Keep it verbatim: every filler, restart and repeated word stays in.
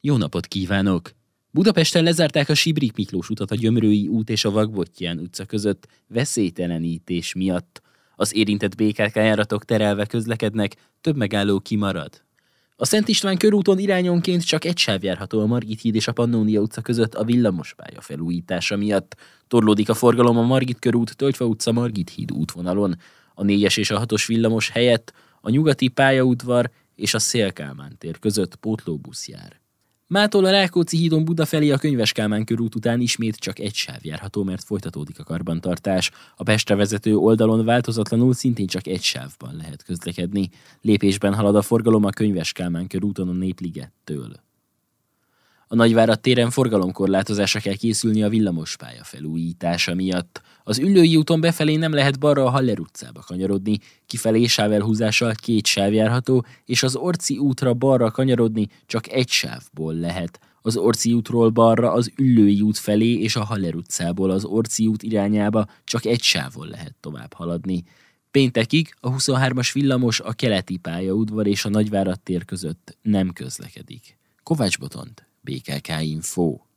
Jó napot kívánok! Budapesten lezárták a Sibrik Miklós utat a Gyömrői út és a Vagbottyán utca között veszélytelenítés miatt. Az érintett bé ká ká járatok terelve közlekednek, több megálló kimarad. A Szent István körúton irányonként csak egy sáv járható a Margit híd és a Pannónia utca között a villamospálya felújítása miatt. Torlódik a forgalom a Margit körút, Tölgyfa utca, Margit híd útvonalon. A négyes és a hatos villamos helyett a nyugati pályaudvar és a Széll-Kálmán tér között pótlóbusz jár. Mától a Rákóczi hídon Buda felé a Könyves Kálmán körút után ismét csak egy sáv járható, mert folytatódik a karbantartás. A Pestre vezető oldalon változatlanul szintén csak egy sávban lehet közlekedni. Lépésben halad a forgalom a Könyves Kálmán körúton a Népligettől. A Nagyvárad téren forgalomkorlátozásra kell készülni a villamospálya felújítása miatt. Az Üllői úton befelé nem lehet balra a Haller utcába kanyarodni, kifelé sávelhúzással két sáv járható, és az Orci útra balra kanyarodni csak egy sávból lehet. Az Orci útról balra az Üllői út felé és a Haller utcából az Orci út irányába csak egy sávon lehet tovább haladni. Péntekig a huszonhármas villamos a keleti pályaudvar és a Nagyvárad tér között nem közlekedik. Kovács Botond, bé ká ká Info.